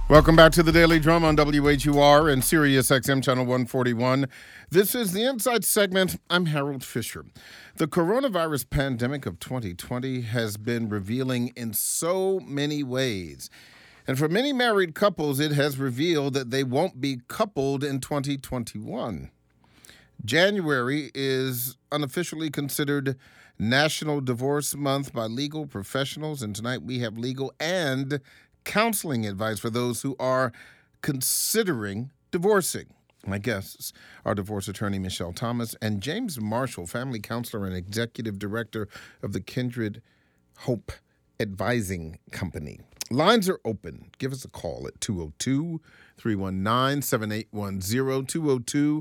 Welcome back to the Daily Drum on WHUR and Sirius XM Channel 141. This is the Inside segment. I'm Harold Fisher. The coronavirus pandemic of 2020 has been revealing in so many ways. And for many married couples, it has revealed that they won't be coupled in 2021. January is unofficially considered National Divorce Month by legal professionals, and tonight we have legal and counseling advice for those who are considering divorcing. My guests are divorce attorney Michelle Thomas and James Marshall, family counselor and executive director of the Kindred Hope Advising Company. Lines are open. Give us a call at 202-319-7810,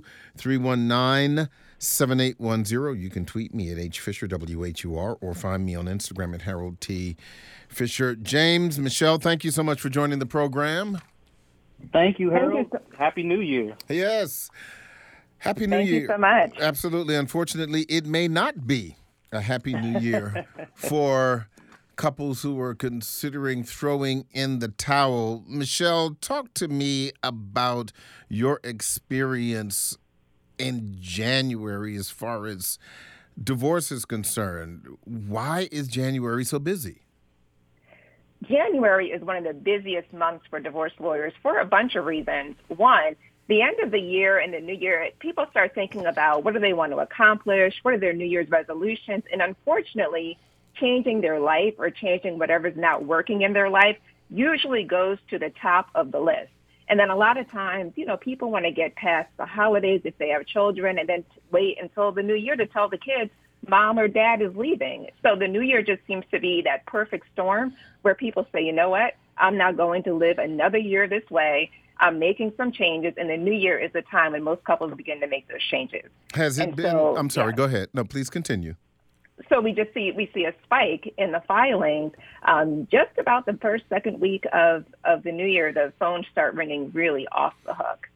202-319-7810. You can tweet me at HFisherWHUR or find me on Instagram at Harold T. Fisher. James, Michelle, thank you so much for joining the program. Thank you, Harold. Happy New Year. Yes. Happy New Year. Thank you so much. Absolutely. Unfortunately, it may not be a Happy New Year for couples who are considering throwing in the towel. Michelle, talk to me about your experience in January as far as divorce is concerned. Why is January so busy? January is one of the busiest months for divorce lawyers for a bunch of reasons. One, the end of the year and the new year, people start thinking about what do they want to accomplish, what are their New Year's resolutions, and unfortunately, changing their life or changing whatever's not working in their life usually goes to the top of the list. And then a lot of times, people want to get past the holidays if they have children and then wait until the new year to tell the kids mom or dad is leaving. So the new year just seems to be that perfect storm where people say, you know what, I'm not going to live another year this way. I'm making some changes, and the new year is the time when most couples begin to make those changes. Has it been? So, I'm sorry, Go ahead. No, please continue. So we see a spike in the filings just about the second week of the new year. The phones start ringing really off the hook.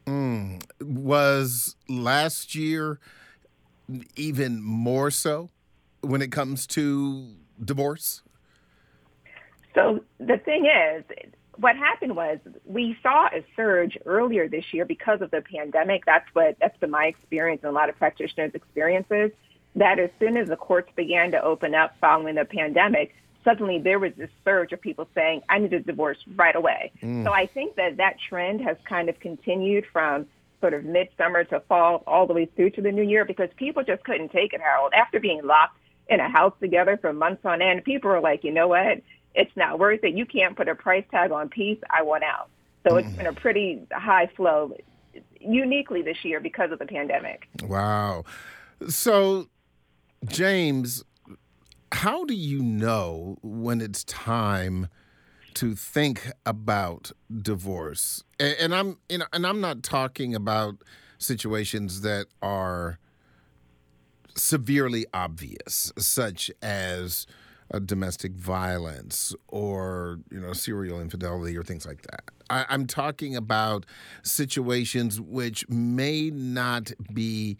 Was last year even more so when it comes to divorce? So the thing is, what happened was we saw a surge earlier this year because of the pandemic. That's been my experience and a lot of practitioners' experiences. That as soon as the courts began to open up following the pandemic, suddenly there was this surge of people saying, I need a divorce right away. So I think that trend has kind of continued from sort of midsummer to fall all the way through to the new year because people just couldn't take it, Harold. After being locked in a house together for months on end, people were like, you know what? It's not worth it. You can't put a price tag on peace. I want out. So it's been a pretty high flow uniquely this year because of the pandemic. Wow. So, James, how do you know when it's time to think about divorce? And I'm not talking about situations that are severely obvious, such as domestic violence or serial infidelity or things like that. I'm talking about situations which may not be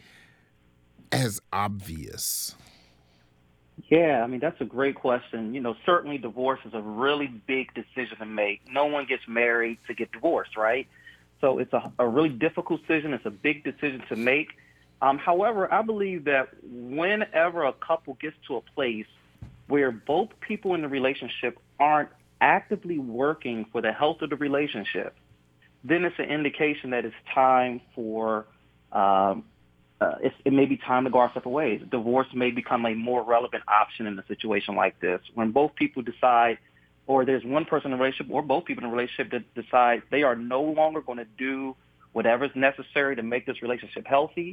as obvious. Yeah, that's a great question. Certainly divorce is a really big decision to make. No one gets married to get divorced, right? So it's a really difficult decision. It's a big decision to make. However, I believe that whenever a couple gets to a place where both people in the relationship aren't actively working for the health of the relationship, then it's an indication that it's time for it may be time to go our separate ways. Divorce may become a more relevant option in a situation like this. When both people decide, or there's one person in a relationship or both people in a relationship that decide they are no longer going to do whatever's necessary to make this relationship healthy,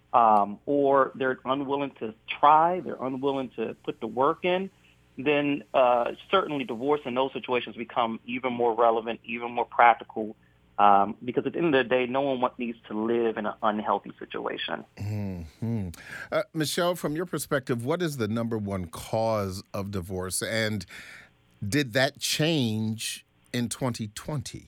or they're unwilling to try, they're unwilling to put the work in, then certainly divorce in those situations become even more relevant, even more practical, because at the end of the day, no one needs to live in an unhealthy situation. Mm-hmm. Michelle, from your perspective, what is the number one cause of divorce, and did that change in 2020?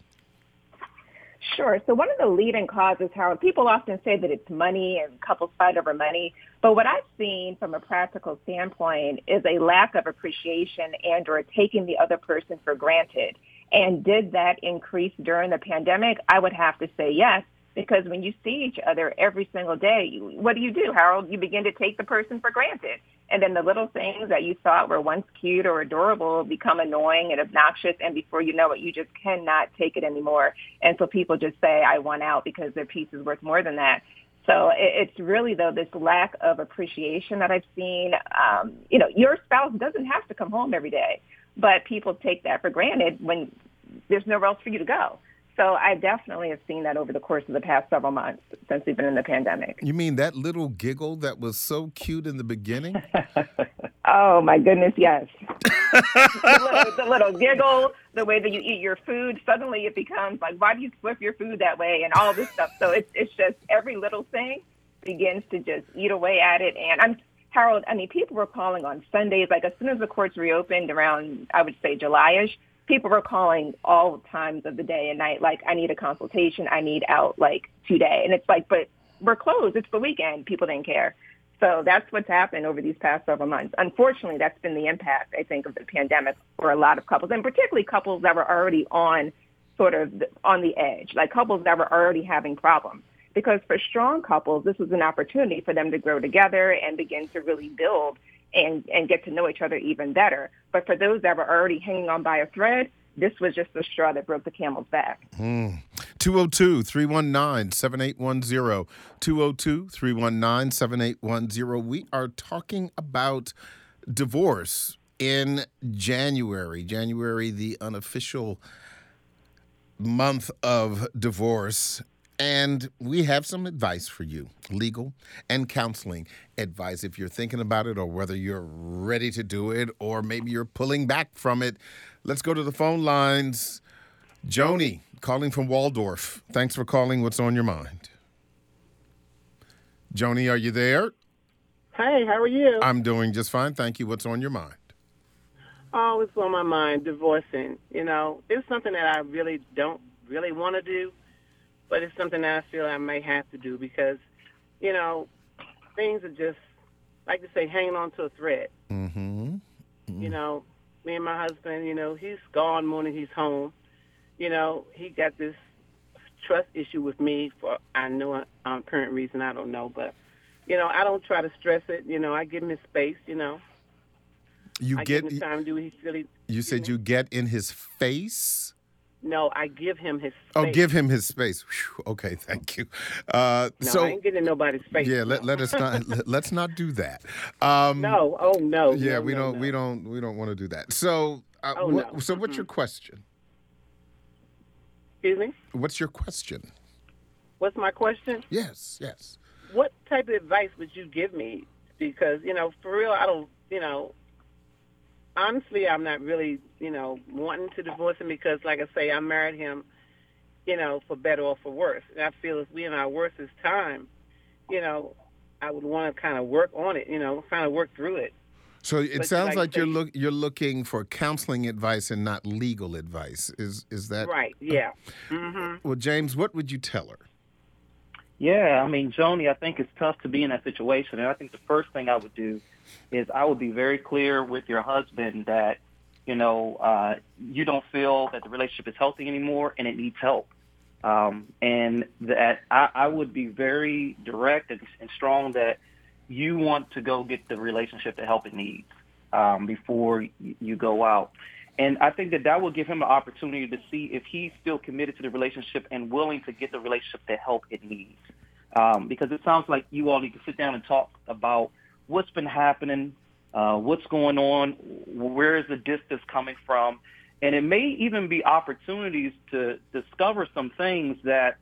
Sure. So one of the leading causes, Harold, people often say that it's money and couples fight over money. But what I've seen from a practical standpoint is a lack of appreciation and or taking the other person for granted. And did that increase during the pandemic? I would have to say yes, because when you see each other every single day, what do, Harold? You begin to take the person for granted. And then the little things that you thought were once cute or adorable become annoying and obnoxious. And before you know it, you just cannot take it anymore. And so people just say, I want out because their piece is worth more than that. So it's really, though, this lack of appreciation that I've seen. Your spouse doesn't have to come home every day, but people take that for granted when there's nowhere else for you to go. So I definitely have seen that over the course of the past several months since we've been in the pandemic. You mean that little giggle that was so cute in the beginning? Oh, my goodness, yes. the little giggle, the way that you eat your food, suddenly it becomes like, why do you flip your food that way, and all this stuff. So it's just every little thing begins to just eat away at it. And Harold, people were calling on Sundays, like as soon as the courts reopened around, I would say, July-ish, people were calling all times of the day and night, like, I need a consultation, I need out, like, today. And it's like, but we're closed, it's the weekend. People didn't care. So that's what's happened over these past several months. Unfortunately, that's been the impact, I think, of the pandemic for a lot of couples, and particularly couples that were already on the edge, like couples that were already having problems. Because for strong couples, this was an opportunity for them to grow together and begin to really build and get to know each other even better. But for those that were already hanging on by a thread, this was just the straw that broke the camel's back. 202-319-7810. 202-319-7810. We are talking about divorce in January. January, the unofficial month of divorce. And we have some advice for you, legal and counseling advice, if you're thinking about it or whether you're ready to do it or maybe you're pulling back from it. Let's go to the phone lines. Joni, calling from Waldorf. Thanks for calling. What's on your mind? Joni, are you there? Hey, how are you? I'm doing just fine. Thank you. What's on your mind? Oh, it's on my mind, divorcing. It's something that I really don't really want to do. But it's something that I feel I may have to do because, things are just, like to say, hanging on to a thread. Mm-hmm. Mm-hmm. Me and my husband, he's gone more than he's home. He got this trust issue with me for, I know, current reason, I don't know. But, I don't try to stress it. I give him his space, I give him his time to do what he's really. You said you get in his face? No, I give him his space. Oh, give him his space. Whew, okay, thank you. I ain't getting nobody's space. Yeah, let us not let's not do that. No, oh no. Yeah, no, we no, don't want to do that. So, so what's your question? Excuse me? What's your question? What's my question? Yes. What type of advice would you give me? Because for real, I don't. Honestly, I'm not really, wanting to divorce him because, like I say, I married him, for better or for worse. And I feel if we're in our worstest time, I would want to kind of work on it, kind of work through it. So it sounds like you're looking for counseling advice and not legal advice. Is that right? Yeah. Mm-hmm. Well, James, what would you tell her? Yeah, Joni, I think it's tough to be in that situation, and I think the first thing I would do is I would be very clear with your husband that, you don't feel that the relationship is healthy anymore and it needs help. And that I would be very direct and strong that you want to go get the relationship the help it needs before you go out. And I think that will give him an opportunity to see if he's still committed to the relationship and willing to get the relationship the help it needs. Because it sounds like you all need to sit down and talk about what's been happening, what's going on, where is the distance coming from, and it may even be opportunities to discover some things that,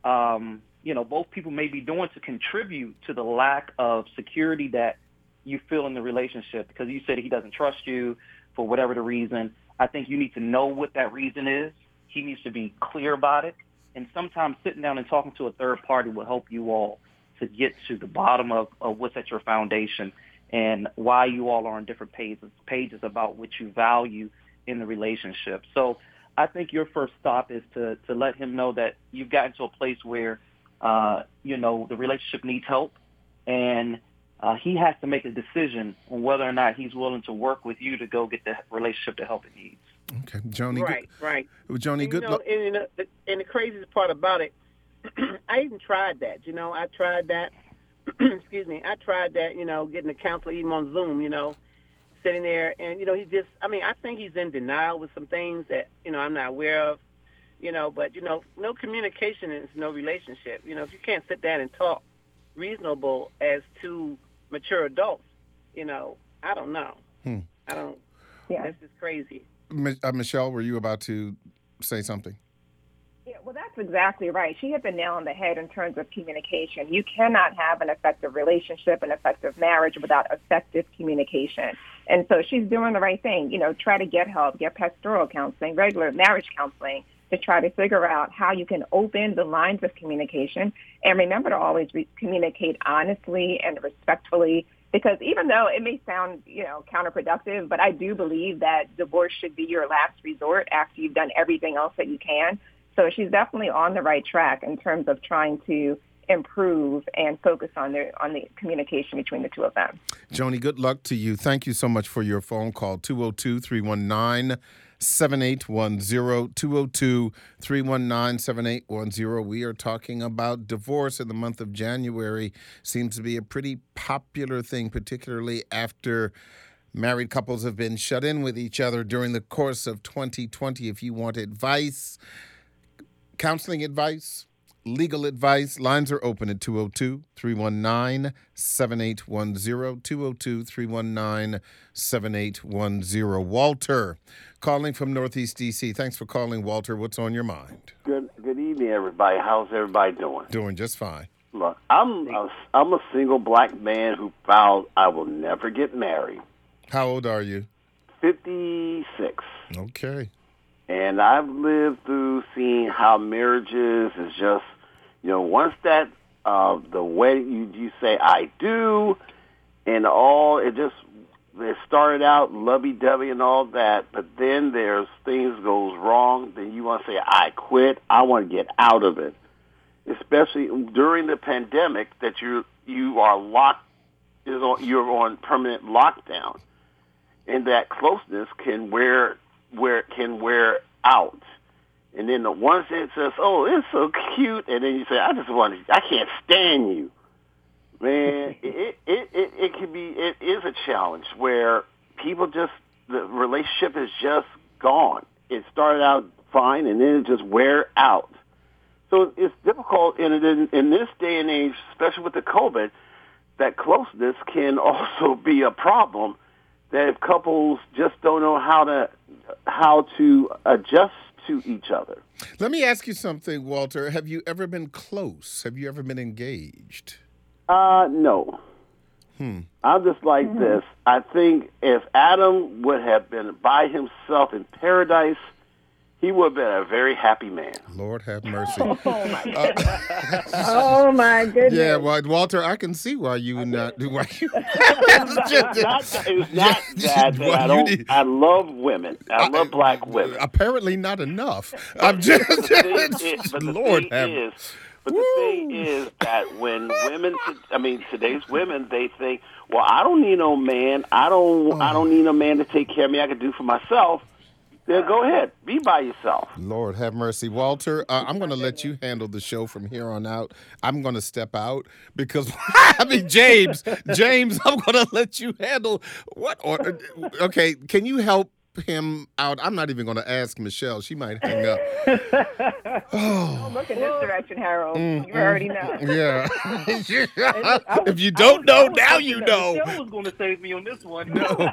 both people may be doing to contribute to the lack of security that you feel in the relationship. Because you said he doesn't trust you for whatever the reason. I think you need to know what that reason is. He needs to be clear about it. And sometimes sitting down and talking to a third party will help you all to get to the bottom of what's at your foundation and why you all are on different pages about what you value in the relationship. So I think your first stop is to let him know that you've gotten to a place where, the relationship needs help, and he has to make a decision on whether or not he's willing to work with you to go get the relationship the help it needs. Okay, Joni. Right. Joni, And, good luck. And the craziest part about it, I even tried that. I tried that. Excuse me. I tried that. Getting a counselor even on Zoom. Sitting there, and he just. I think he's in denial with some things that I'm not aware of. But no communication is no relationship. If you can't sit down and talk reasonable as two mature adults, I don't know. I don't. Yeah. This is crazy. Michelle, were you about to say something? Yeah, well, that's exactly right. She hit the nail on the head in terms of communication. You cannot have an effective relationship, an effective marriage without effective communication. And so she's doing the right thing. Try to get help, get pastoral counseling, regular marriage counseling to try to figure out how you can open the lines of communication. And remember to always communicate honestly and respectfully, because even though it may sound, counterproductive, but I do believe that divorce should be your last resort after you've done everything else that you can. So she's definitely on the right track in terms of trying to improve and focus on the communication between the two of them. Joni, good luck to you. Thank you so much for your phone call. 202-319-7810. 202-319-7810. We are talking about divorce in the month of January. Seems to be a pretty popular thing, particularly after married couples have been shut in with each other during the course of 2020. If you want advice, counseling advice, legal advice, lines are open at 202-319-7810, 202-319-7810. Walter, calling from Northeast D.C. Thanks for calling, Walter. What's on your mind? Good evening, everybody. How's everybody doing? Doing just fine. Look, I'm a single black man who vowed I will never get married. How old are you? 56. Okay. And I've lived through seeing how marriages is just, once that the wedding you say I do, and all it started out lovey-dovey and all that, but then there's things goes wrong. Then you want to say I quit. I want to get out of it, especially during the pandemic that you are locked. You're on permanent lockdown, and that closeness can wear out. And then the one that says, "Oh, it's so cute," and then you say, I can't stand you, man." It can be. It is a challenge where people the relationship is just gone. It started out fine, and then it just wear out. So it's difficult in this day and age, especially with the COVID, that closeness can also be a problem. That if couples just don't know how to adjust to each other. Let me ask you something, Walter. Have you ever been close? Have you ever been engaged? No. I'm just like this. I think if Adam would have been by himself in paradise, he would have been a very happy man. Lord have mercy. Oh my goodness. Yeah, well, Walter, I can see why you not do why you. It's not that I love women. I love black women. Apparently not enough. I'm just Lord have mercy. But the thing is that when today's women, they think, well, I don't need no man. I don't need no man to take care of me. I can do for myself. Then go ahead. Be by yourself. Lord have mercy. Walter, I'm going to let you handle the show from here on out. I'm going to step out because, James, I'm going to let you handle what? Okay, can you help him out? I'm not even going to ask Michelle. She might hang up. Don't look in this direction, Harold. You already know. Yeah. If you don't know, now you know. Michelle was going to save me on this one. No.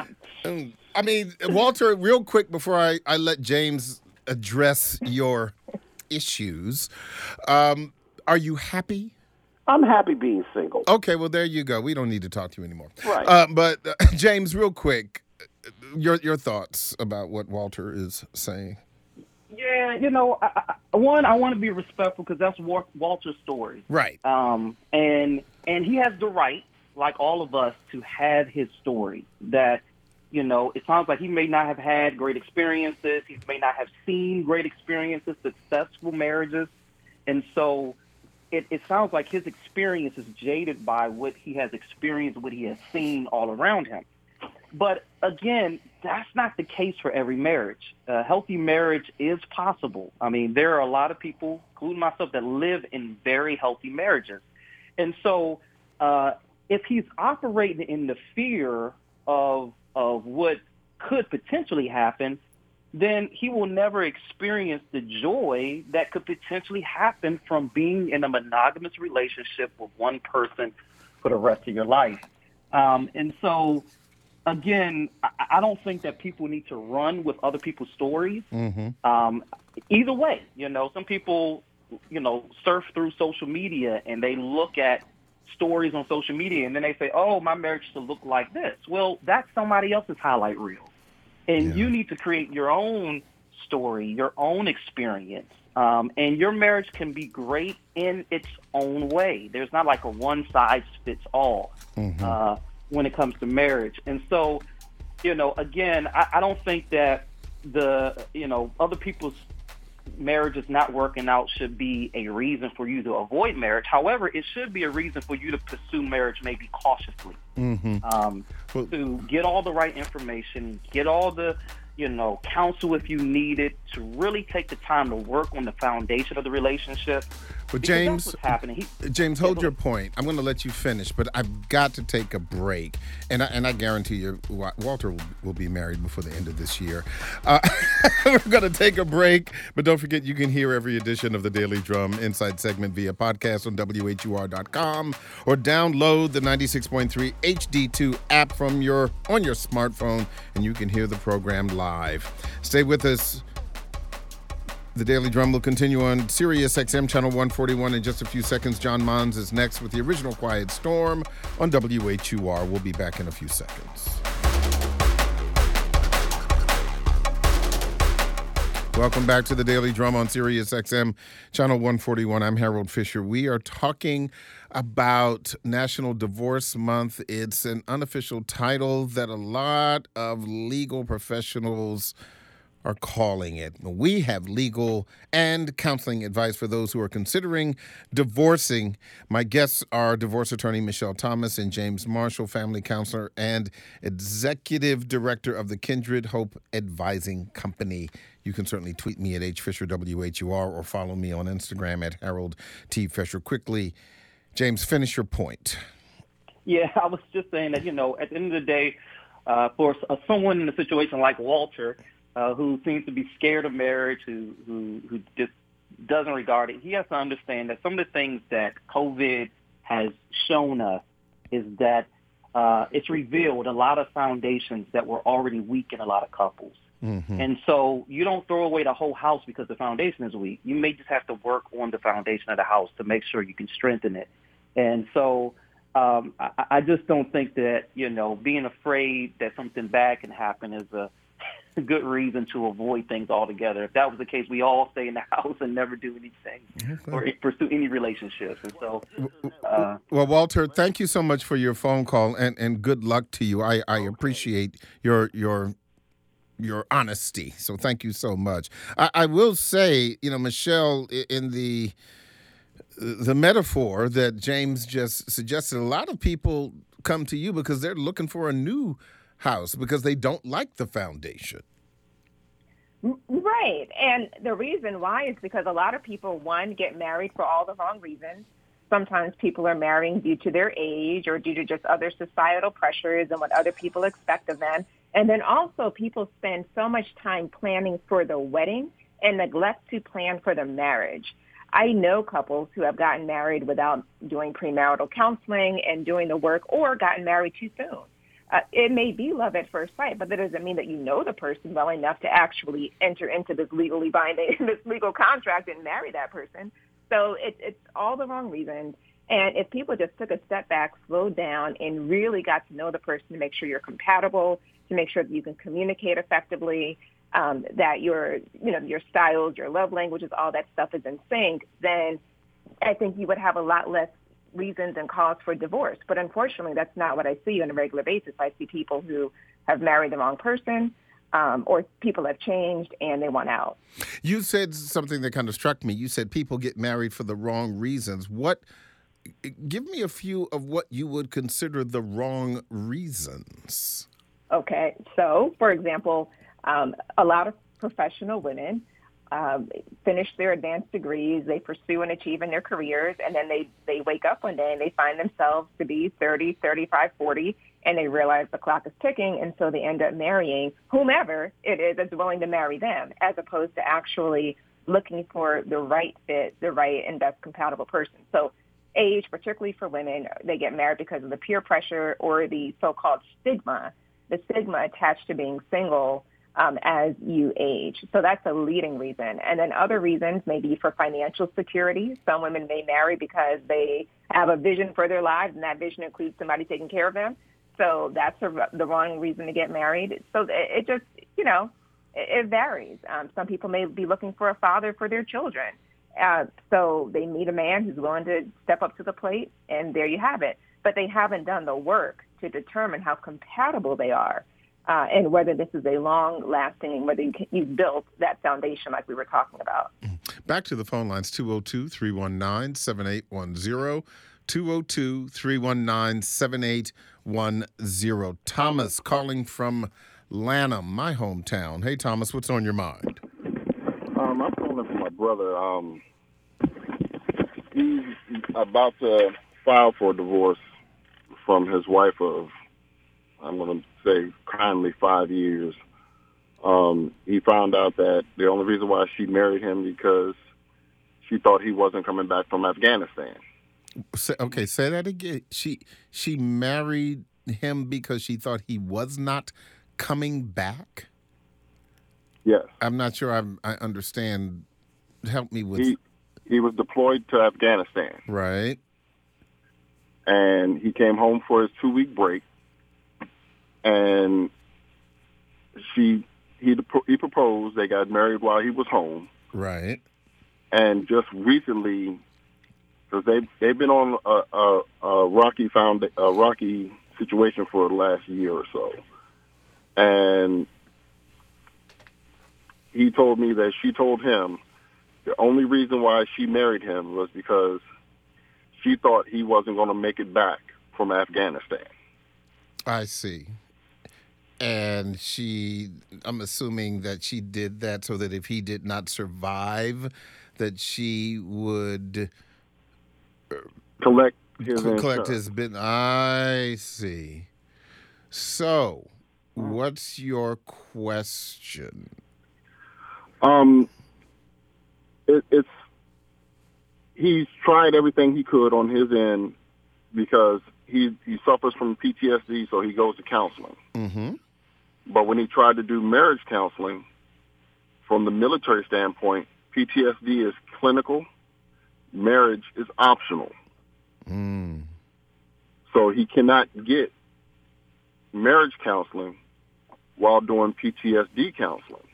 Walter, real quick before I let James address your issues, are you happy? I'm happy being single. Okay, well, there you go. We don't need to talk to you anymore. Right. But James, real quick, your thoughts about what Walter is saying. Yeah, I want to be respectful because that's Walter's story. Right. And he has the right, like all of us, to have his story. That, it sounds like he may not have had great experiences. He may not have seen great experiences, successful marriages. And so it sounds like his experience is jaded by what he has experienced, what he has seen all around him. But again, that's not the case for every marriage. A healthy marriage is possible. I mean, there are a lot of people, including myself, that live in very healthy marriages. And so if he's operating in the fear of what could potentially happen, then he will never experience the joy that could potentially happen from being in a monogamous relationship with one person for the rest of your life. And so, again, I don't think that people need to run with other people's stories. Either way, some people, surf through social media and they look at stories on social media and then they say, oh, my marriage should look like this. Well, that's somebody else's highlight reel. And you need to create your own story, your own experience. And your marriage can be great in its own way. There's not like a one-size-fits-all when it comes to marriage. And so, again, I don't think that other people's marriages not working out should be a reason for you to avoid marriage. However, it should be a reason for you to pursue marriage maybe cautiously. To get all the right information, get all the counsel if you need it, to really take the time to work on the foundation of the relationship. But James, James, hold your point. I'm going to let you finish, but I've got to take a break. And I guarantee you, Walter will be married before the end of this year. We're going to take a break, but don't forget you can hear every edition of the Daily Drum Inside segment via podcast on WHUR.com or download the 96.3 HD2 app on your smartphone, and you can hear the program live. Stay with us. The Daily Drum will continue on Sirius XM Channel 141 in just a few seconds. John Mons is next with the original Quiet Storm on WHUR. We'll be back in a few seconds. Welcome back to the Daily Drum on Sirius XM Channel 141. I'm Harold Fisher. We are talking about National Divorce Month. It's an unofficial title that a lot of legal professionals are calling it. We have legal and counseling advice for those who are considering divorcing. My guests are divorce attorney Michelle Thomas and James Marshall, family counselor and executive director of the Kindred Hope Advising Company. You can certainly tweet me at HFisherWHUR or follow me on Instagram at Harold T. Fisher. Quickly, James, finish your point. Yeah, I was just saying that, at the end of the day, for someone in a situation like Walter, who seems to be scared of marriage, who just doesn't regard it, he has to understand that some of the things that COVID has shown us is that it's revealed a lot of foundations that were already weak in a lot of couples. And so you don't throw away the whole house because the foundation is weak. You may just have to work on the foundation of the house to make sure you can strengthen it. And so I just don't think that, being afraid that something bad can happen is a good reason to avoid things altogether. If that was the case, we all stay in the house and never do anything or pursue any relationships. And so, well, Walter, thank you so much for your phone call and good luck to you. I appreciate your honesty. So thank you so much. I will say, Michelle, in the metaphor that James just suggested, a lot of people come to you because they're looking for a new house because they don't like the foundation. Right. And the reason why is because a lot of people, one, get married for all the wrong reasons. Sometimes people are marrying due to their age or due to just other societal pressures and what other people expect of them. And then also people spend so much time planning for the wedding and neglect to plan for the marriage. I know couples who have gotten married without doing premarital counseling and doing the work or gotten married too soon. It may be love at first sight, but that doesn't mean that you know the person well enough to actually enter into this legally binding, this legal contract and marry that person. So it's all the wrong reasons. And if people just took a step back, slowed down, and really got to know the person to make sure you're compatible, to make sure that you can communicate effectively, that your styles, your love languages, all that stuff is in sync, then I think you would have a lot less reasons and cause for divorce. But unfortunately, that's not what I see on a regular basis. I see people who have married the wrong person, or people have changed and they want out. You said something that kind of struck me. You said people get married for the wrong reasons. Give me a few of what you would consider the wrong reasons. Okay, so for example, a lot of professional women finish their advanced degrees, they pursue and achieve in their careers, and then they wake up one day and they find themselves to be 30, 35, 40, and they realize the clock is ticking, and so they end up marrying whomever it is that's willing to marry them, as opposed to actually looking for the right fit, the right and best compatible person. So age, particularly for women, they get married because of the peer pressure or the so-called stigma, the stigma attached to being single as you age. So that's a leading reason. And then other reasons may be for financial security. Some women may marry because they have a vision for their lives, and that vision includes somebody taking care of them. So that's the wrong reason to get married. So it just, it varies. Some people may be looking for a father for their children. So they meet a man who's willing to step up to the plate, and there you have it. But they haven't done the work to determine how compatible they are and whether this is a long-lasting, whether you've built that foundation like we were talking about. Back to the phone lines, 202-319-7810, 202-319-7810. Thomas calling from Lanham, my hometown. Hey, Thomas, what's on your mind? I'm calling for my brother. He's about to file for a divorce from his wife of, I'm going to say, kindly 5 years. He found out that the only reason why she married him because she thought he wasn't coming back from Afghanistan. Okay, say that again. She married him because she thought he was not coming back? Yes. I'm not sure I understand. Help me with... He was deployed to Afghanistan. Right. And he came home for his 2-week break. And he proposed. They got married while he was home. Right. And just recently, because they've been on a rocky situation for the last year or so, and he told me that she told him the only reason why she married him was because she thought he wasn't going to make it back from Afghanistan. I see. And I'm assuming that she did that so that if he did not survive, that she would collect his bit. I see. So, what's your question? It's he's tried everything he could on his end because he suffers from PTSD, so he goes to counseling. Mm-hmm. But when he tried to do marriage counseling, from the military standpoint, PTSD is clinical, marriage is optional. Mm. So he cannot get marriage counseling while doing PTSD counseling.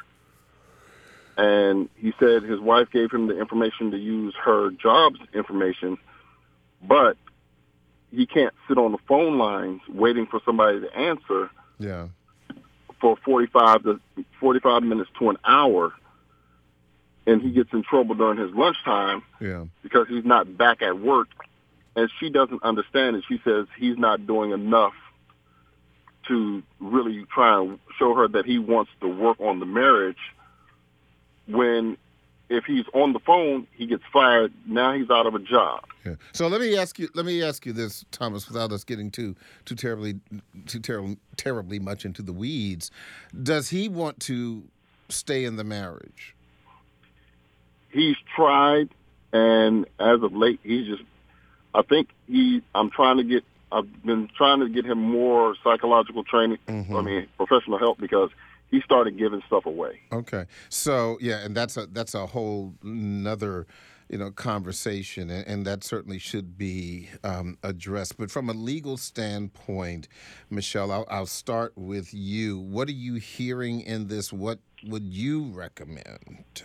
And he said his wife gave him the information to use her job's information, but he can't sit on the phone lines waiting for somebody to answer for 45 minutes to an hour, and he gets in trouble during his lunchtime because he's not back at work, and she doesn't understand it. She says he's not doing enough to really try and show her that he wants to work on the marriage, when if he's on the phone, he gets fired. Now he's out of a job. Yeah. So let me ask you this, Thomas, without us getting too terribly much into the weeds. Does he want to stay in the marriage? He's tried, and as of late, I've been trying to get him more psychological training. Mm-hmm. Professional help, because he started giving stuff away. Okay. So, and that's a whole nother, conversation, and that certainly should be addressed. But from a legal standpoint, Michelle, I'll start with you. What are you hearing in this? What would you recommend?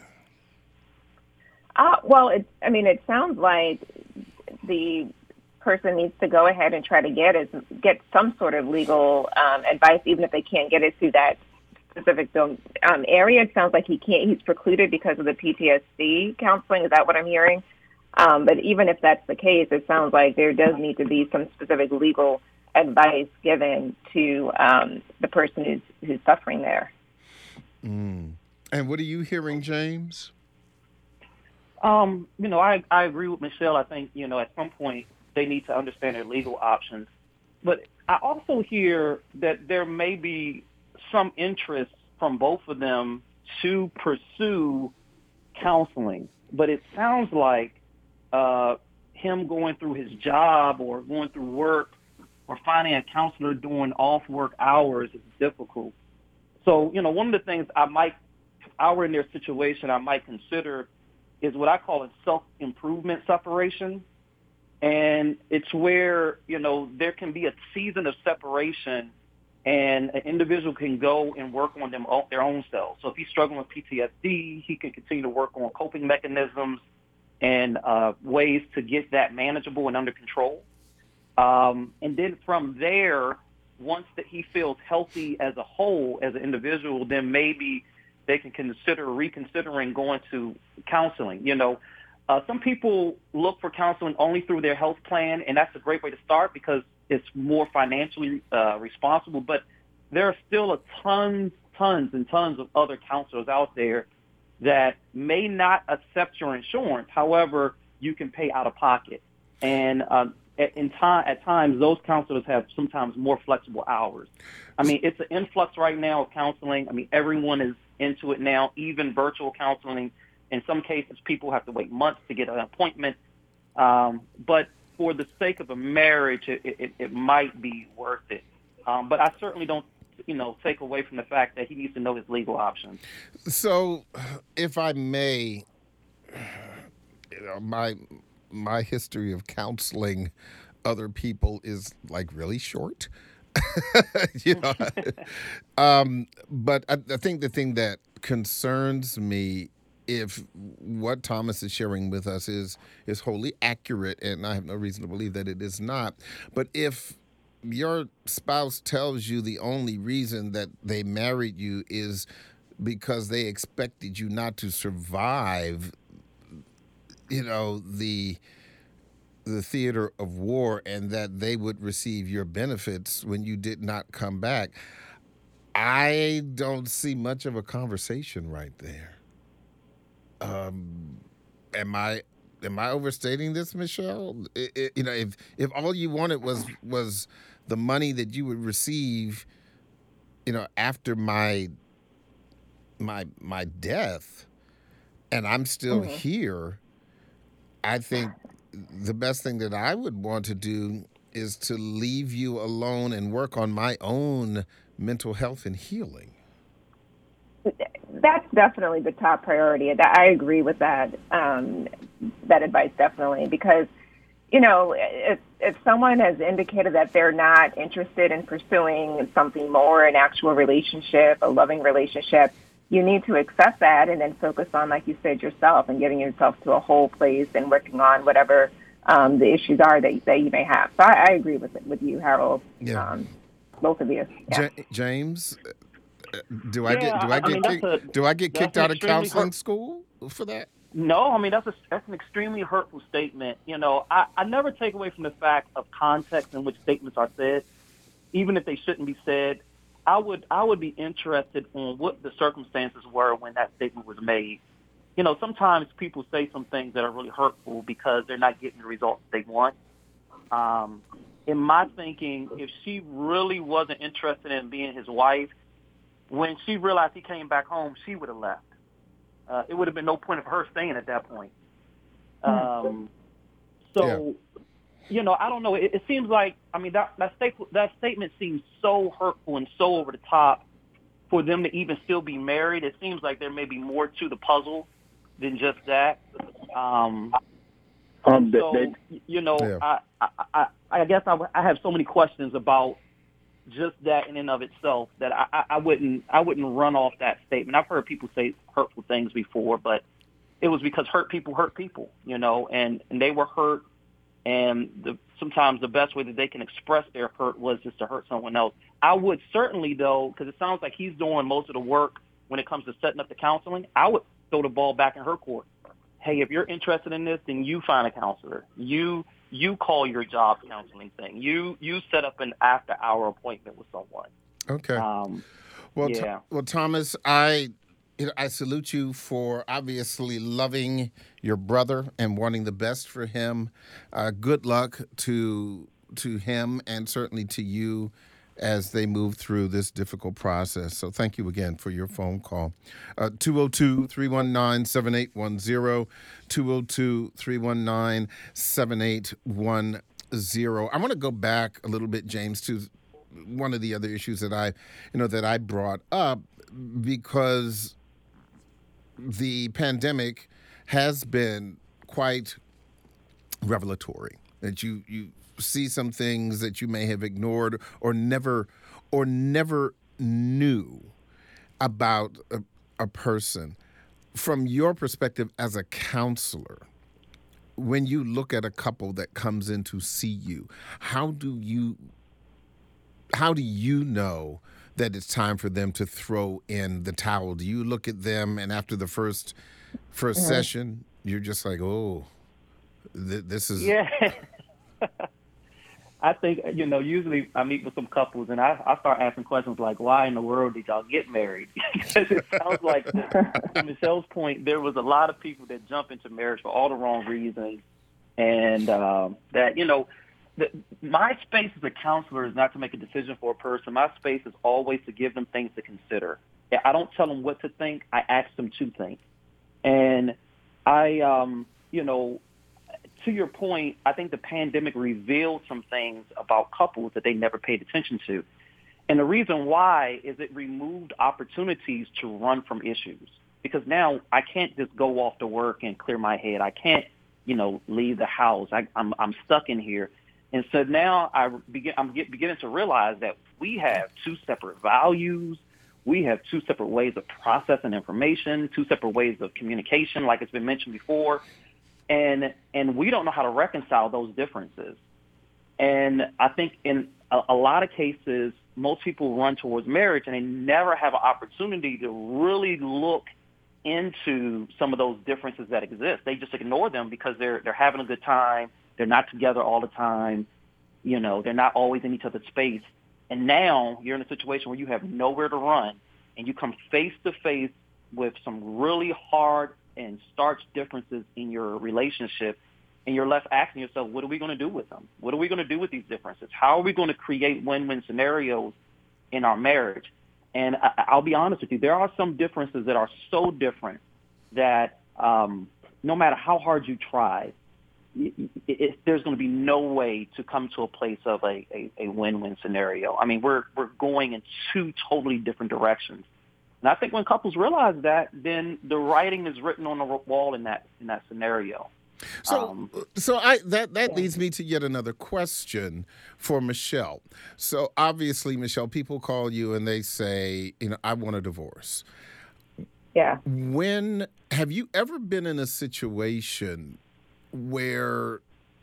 Well, it sounds like the person needs to go ahead and try to get some sort of legal advice, even if they can't get it through that specific area. It sounds like he's precluded because of the PTSD counseling. Is that what I'm hearing? But even if that's the case, it sounds like there does need to be some specific legal advice given to the person who's suffering there. Mm. And what are you hearing, James? I agree with Michelle. I think, at some point they need to understand their legal options. But I also hear that there may be some interest from both of them to pursue counseling. But it sounds like him going through his job or going through work or finding a counselor doing off-work hours is difficult. So, one of the things if I were in their situation, I might consider is what I call a self-improvement separation. And it's where, there can be a season of separation and an individual can go and work on their own selves. So if he's struggling with PTSD, he can continue to work on coping mechanisms and ways to get that manageable and under control. And then from there, once that he feels healthy as a whole, as an individual, then maybe they can consider reconsidering going to counseling. Some people look for counseling only through their health plan, and that's a great way to start because it's more financially responsible. But there are still tons and tons of other counselors out there that may not accept your insurance. However, you can pay out of pocket. And at times, those counselors have sometimes more flexible hours. I mean, it's an influx right now of counseling. I mean, everyone is into it now, even virtual counseling. In some cases, people have to wait months to get an appointment. But for the sake of a marriage, it might be worth it. But I certainly don't, take away from the fact that he needs to know his legal options. So, if I may, my history of counseling other people is like really short. But I think the thing that concerns me, if what Thomas is sharing with us is wholly accurate, and I have no reason to believe that it is not, but if your spouse tells you the only reason that they married you is because they expected you not to survive, the theater of war, and that they would receive your benefits when you did not come back, I don't see much of a conversation right there. Am I overstating this, Michelle? If all you wanted was the money that you would receive, after my death, and I'm still here, I think the best thing that I would want to do is to leave you alone and work on my own mental health and healing. That's definitely the top priority. I agree with that advice, definitely, because, if someone has indicated that they're not interested in pursuing something more, an actual relationship, a loving relationship, you need to accept that and then focus on, like you said, yourself and getting yourself to a whole place and working on whatever the issues are that you may have. So I agree with you, Harold. Yeah. Both of you. Yeah. James, do I get kicked out of counseling school for that? No, I mean, that's an extremely hurtful statement. I never take away from the fact of context in which statements are said, even if they shouldn't be said. I would be interested in what the circumstances were when that statement was made. Sometimes people say some things that are really hurtful because they're not getting the results they want. In my thinking, if she really wasn't interested in being his wife, when she realized he came back home, she would have left. It would have been no point of her staying at that point. I don't know. It seems like, that statement seems so hurtful and so over the top for them to even still be married. It seems like there may be more to the puzzle than just that. I guess I have so many questions about just that in and of itself that I wouldn't run off that statement. I've heard people say hurtful things before, but it was because hurt people, and they were hurt. And sometimes the best way that they can express their hurt was just to hurt someone else. I would certainly, though, because it sounds like he's doing most of the work when it comes to setting up the counseling, I would throw the ball back in her court. hey, if you're interested in this, then you find a counselor. You call your job counseling thing. You set up an after-hour appointment with someone. Okay. Well, yeah. Thomas, I salute you for obviously loving your brother and wanting the best for him. Good luck to him and certainly to you as they move through this difficult process. So thank you again for your phone call. 202-319-7810, 202-319-7810. I want to go back a little bit, James, to one of the other issues that I brought up, because the pandemic has been quite revelatory. That you see some things that you may have ignored or never knew about a person. From your perspective as a counselor, when you look at a couple that comes in to see you, how do you know that it's time for them to throw in the towel? Do you look at them and after the first session, you're just like, oh, this is... Yeah. I think, usually I meet with some couples and I start asking questions like, why in the world did y'all get married? Because it sounds like, to Michelle's point, there was a lot of people that jump into marriage for all the wrong reasons. And my space as a counselor is not to make a decision for a person. My space is always to give them things to consider. I don't tell them what to think. I ask them to think. And to your point, I think the pandemic revealed some things about couples that they never paid attention to. And the reason why is it removed opportunities to run from issues. Because now I can't just go off to work and clear my head. I can't, leave the house. I'm stuck in here. And so now I'm beginning to realize that we have two separate values. We have two separate ways of processing information, two separate ways of communication, like it's been mentioned before. And we don't know how to reconcile those differences. And I think in a lot of cases, most people run towards marriage and they never have an opportunity to really look into some of those differences that exist. They just ignore them because they're having a good time. They're not together all the time. They're not always in each other's space. And now you're in a situation where you have nowhere to run and you come face to face with some really hard and starch differences in your relationship, and you're left asking yourself, what are we going to do with them? What are we going to do with these differences? How are we going to create win-win scenarios in our marriage? And I'll be honest with you, there are some differences that are so different that no matter how hard you try, there's going to be no way to come to a place of a win-win scenario. I mean, we're going in two totally different directions. And I think when couples realize that, then the writing is written on the wall in that scenario. So that leads me to yet another question for Michelle. So obviously, Michelle, people call you and they say, I want a divorce. Yeah. When have you ever been in a situation where,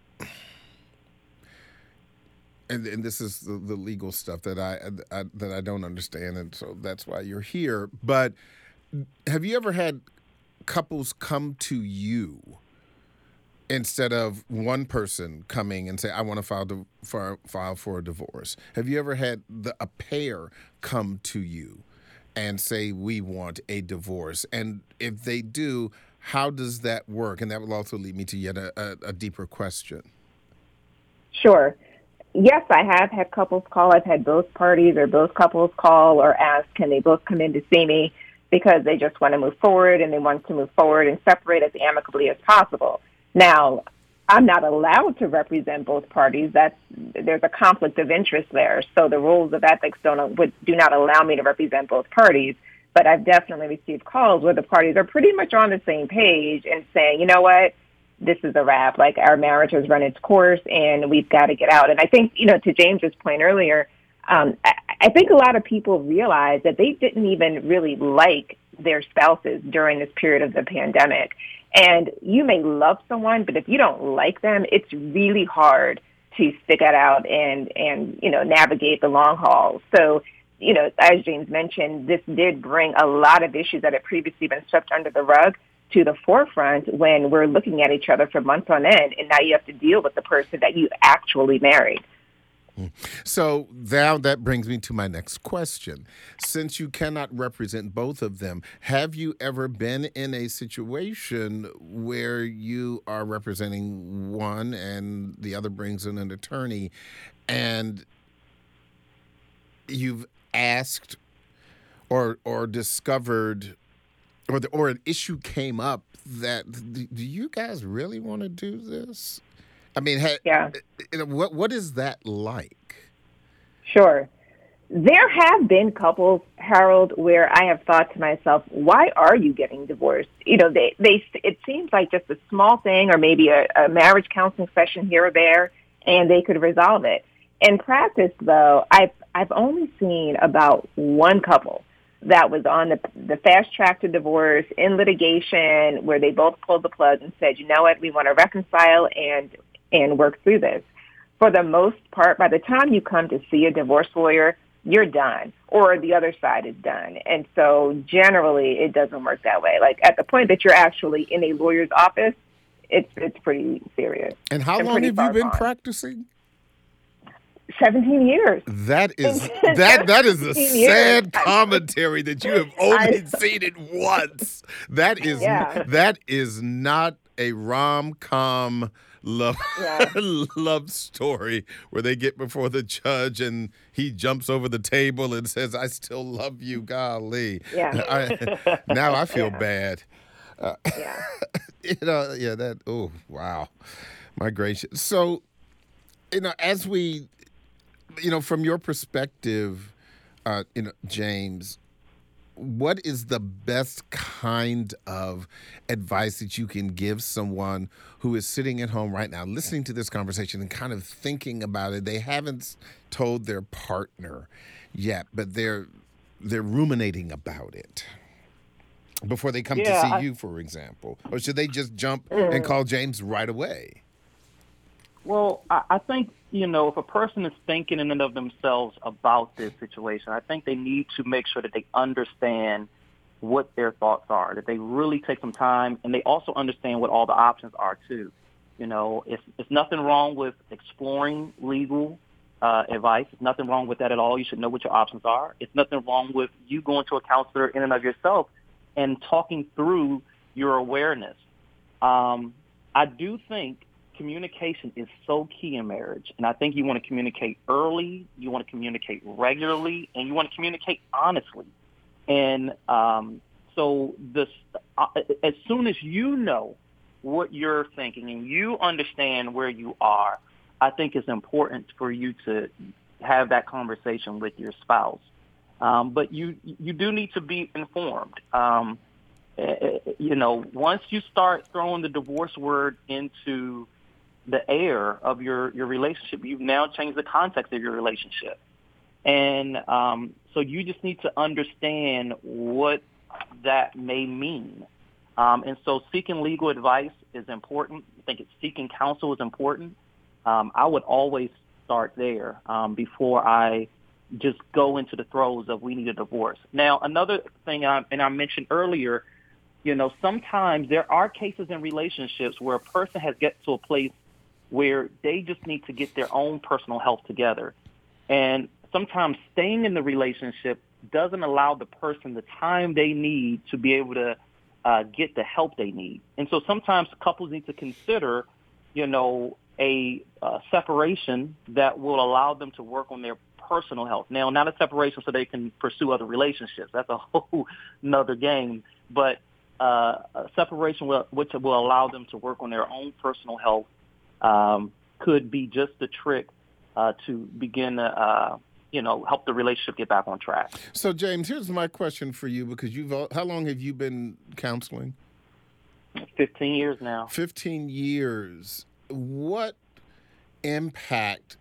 and this is the legal stuff that I don't understand, and so that's why you're here. But have you ever had couples come to you instead of one person coming and say, I want to file for a divorce? Have you ever had a pair come to you and say, we want a divorce? And if they do, how does that work? And that will also lead me to yet a deeper question. Sure. Yes, I have had couples call. I've had both parties or both couples call or ask, can they both come in to see me because they just want to move forward and they want to move forward and separate as amicably as possible. Now, I'm not allowed to represent both parties. There's a conflict of interest there. So the rules of ethics do not allow me to represent both parties. But I've definitely received calls where the parties are pretty much on the same page and saying, you know what, this is a wrap. Like, our marriage has run its course and we've got to get out. And I think, to James's point earlier, I think a lot of people realize that they didn't even really like their spouses during this period of the pandemic. And you may love someone, but if you don't like them, it's really hard to stick it out and navigate the long haul. So, as James mentioned, this did bring a lot of issues that had previously been swept under the rug to the forefront when we're looking at each other for months on end, and now you have to deal with the person that you actually married. So now that brings me to my next question. Since you cannot represent both of them, have you ever been in a situation where you are representing one and the other brings in an attorney, and you've asked or discovered or an issue came up that, do you guys really want to do this? I mean, what is that like? Sure. There have been couples, Harold, where I have thought to myself, why are you getting divorced? It seems like just a small thing or maybe a marriage counseling session here or there, and they could resolve it. In practice, though, I've only seen about one couple that was on the fast track to divorce in litigation where they both pulled the plug and said, you know what, we want to reconcile and work through this. For the most part, by the time you come to see a divorce lawyer, you're done, or the other side is done. And so generally, it doesn't work that way. Like at the point that you're actually in a lawyer's office, it's pretty serious. And how long have you been practicing? 17 years. That is a sad commentary that you have only seen it once. That is not a rom-com love story where they get before the judge and he jumps over the table and says, "I still love you." Golly. Yeah. Now I feel bad. Oh, wow. My gracious. So, as we, from your perspective, James, what is the best kind of advice that you can give someone who is sitting at home right now, listening to this conversation and kind of thinking about it? They haven't told their partner yet, but they're ruminating about it before they come to see you, for example. Or should they just jump and call James right away? Well, I think, if a person is thinking in and of themselves about this situation, I think they need to make sure that they understand what their thoughts are, that they really take some time, and they also understand what all the options are, too. It's nothing wrong with exploring legal advice. There's nothing wrong with that at all. You should know what your options are. It's nothing wrong with you going to a counselor in and of yourself and talking through your awareness. I do think communication is so key in marriage, and I think you want to communicate early, you want to communicate regularly, and you want to communicate honestly. And so as soon as you know what you're thinking and you understand where you are, I think it's important for you to have that conversation with your spouse. But you do need to be informed. Once you start throwing the divorce word into the air of your relationship, you've now changed the context of your relationship. And so you just need to understand what that may mean. And so seeking legal advice is important. I think seeking counsel is important. I would always start there before I just go into the throes of we need a divorce. Now, another thing, I mentioned earlier, sometimes there are cases in relationships where a person has get to a place where they just need to get their own personal health together. And sometimes staying in the relationship doesn't allow the person the time they need to be able to get the help they need. And so sometimes couples need to consider, a separation that will allow them to work on their personal health. Now, not a separation so they can pursue other relationships. That's a whole nother game. But a separation which will allow them to work on their own personal health could be just the trick to begin to, help the relationship get back on track. So, James, here's my question for you, because how long have you been counseling? 15 years now. 15 years. What impact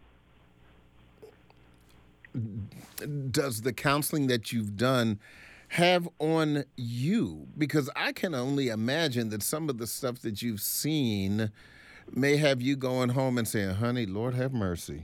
does the counseling that you've done have on you? Because I can only imagine that some of the stuff that you've seen may have you going home and saying, "Honey, Lord have mercy."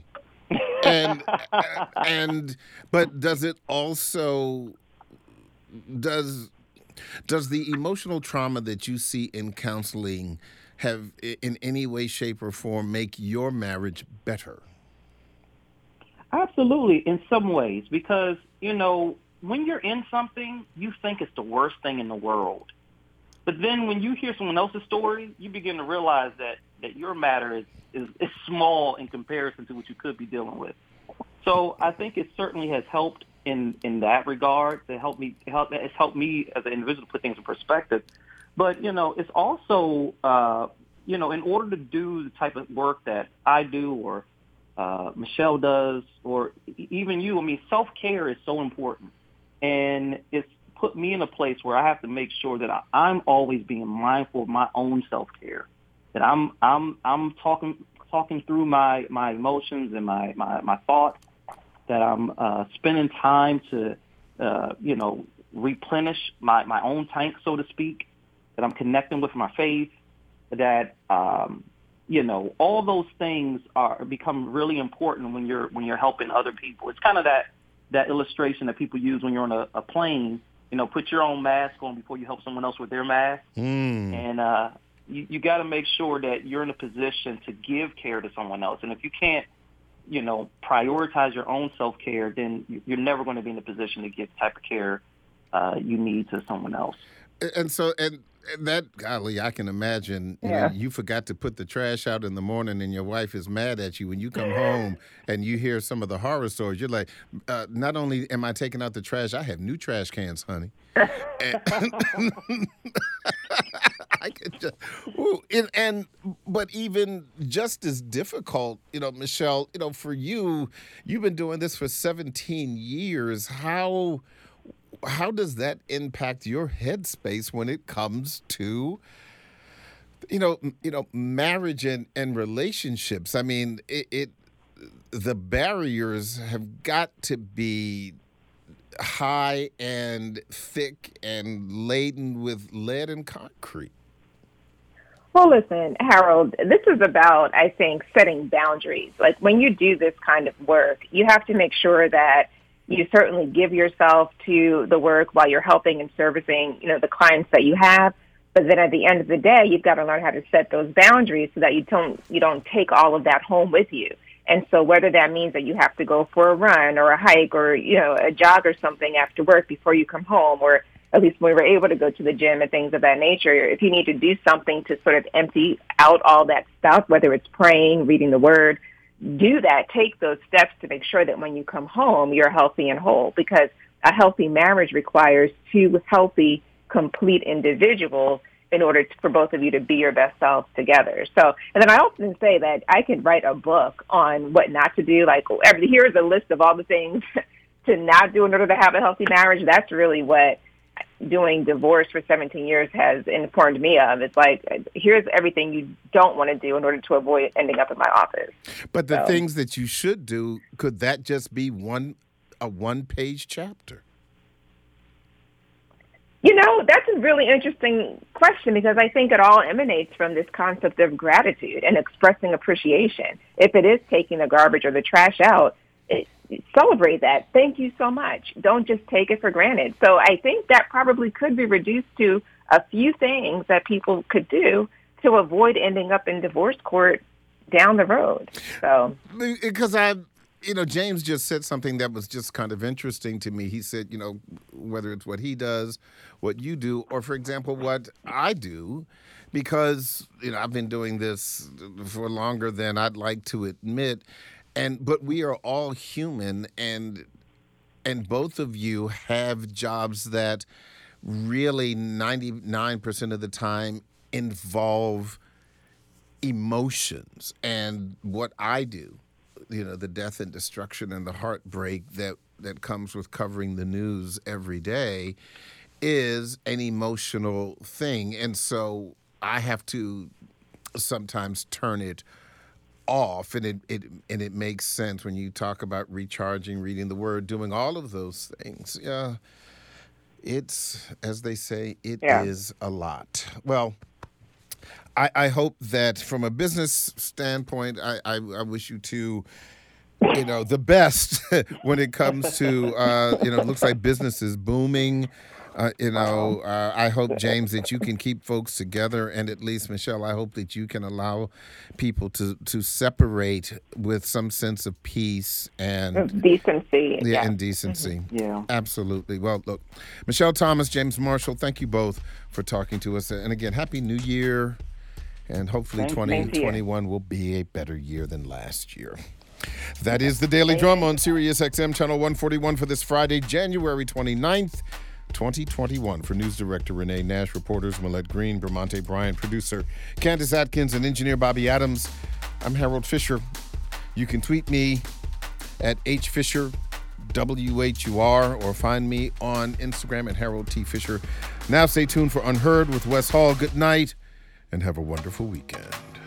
But does it also, Does the emotional trauma that you see in counseling have, in any way, shape, or form, make your marriage better? Absolutely, in some ways, because, when you're in something, you think it's the worst thing in the world. But then when you hear someone else's story, you begin to realize that your matter is small in comparison to what you could be dealing with. So I think it certainly has helped in that regard. It's helped me as an individual to put things in perspective. But, it's also, in order to do the type of work that I do or Michelle does, or even you, self-care is so important. And it's put me in a place where I have to make sure that I'm always being mindful of my own self-care, that I'm talking through my emotions and my thoughts, that I'm spending time to, replenish my own tank, so to speak, that I'm connecting with my faith, that, all those things become really important when you're helping other people. It's kind of that illustration that people use when you're on a plane. Put your own mask on before you help someone else with their mask. And you got to make sure that you're in a position to give care to someone else. And if you can't, prioritize your own self-care, then you're never going to be in a position to give the type of care you need to someone else. And that, golly, I can imagine, you forgot to put the trash out in the morning and your wife is mad at you when you come home and you hear some of the horror stories. You're like, not only am I taking out the trash, I have new trash cans, honey. I could just, but even just as difficult, Michelle, for you've been doing this for 17 years. How does that impact your headspace when it comes to, marriage and relationships? The barriers have got to be high and thick and laden with lead and concrete. Well, listen, Harold, this is about, I think, setting boundaries. Like when you do this kind of work, you have to make sure that you certainly give yourself to the work while you're helping and servicing, the clients that you have. But then at the end of the day, you've got to learn how to set those boundaries so that you don't take all of that home with you. And so whether that means that you have to go for a run or a hike or, a jog or something after work before you come home, or at least when we were able to go to the gym and things of that nature, if you need to do something to sort of empty out all that stuff, whether it's praying, reading the word, do that. Take those steps to make sure that when you come home, you're healthy and whole, because a healthy marriage requires two healthy, complete individuals in order for both of you to be your best selves together. So, and then I often say that I could write a book on what not to do. Like, here's a list of all the things to not do in order to have a healthy marriage. That's really what doing divorce for 17 years has informed me of. It's like, here's everything you don't want to do in order to avoid ending up in my office. But the things that you should do, could that just be a one-page chapter? That's a really interesting question, because I think it all emanates from this concept of gratitude and expressing appreciation. If it is taking the garbage or the trash out, celebrate that. Thank you so much. Don't just take it for granted. So I think that probably could be reduced to a few things that people could do to avoid ending up in divorce court down the road. So, because James just said something that was just kind of interesting to me. He said, whether it's what he does, what you do, or, for example, what I do, because, I've been doing this for longer than I'd like to admit, but we are all human, and both of you have jobs that really 99% of the time involve emotions. And what I do, the death and destruction and the heartbreak that comes with covering the news every day, is an emotional thing. And so I have to sometimes turn it off, and it makes sense when you talk about recharging, reading the word, doing all of those things. Yeah, it's, as they say, it is a lot. Well, I hope that from a business standpoint, I wish you two, the best when it comes to, it looks like business is booming. I hope, James, that you can keep folks together, and at least, Michelle, I hope that you can allow people to separate with some sense of peace and decency. Yeah, and decency. Mm-hmm. Yeah, absolutely. Well, look, Michelle Thomas, James Marshall, thank you both for talking to us, and again, Happy New Year, and hopefully 2021 will be a better year than last year. That is the Daily Drum on Sirius XM Channel 141 for this Friday, January 29th. 2021. For News Director Renee Nash, reporters Millette Green, Bramante Bryant, producer Candace Atkins, and engineer Bobby Adams, I'm Harold Fisher. You can tweet me at HFisherWHUR or find me on Instagram at Harold T. Fisher. Now stay tuned for Unheard with Wes Hall. Good night and have a wonderful weekend.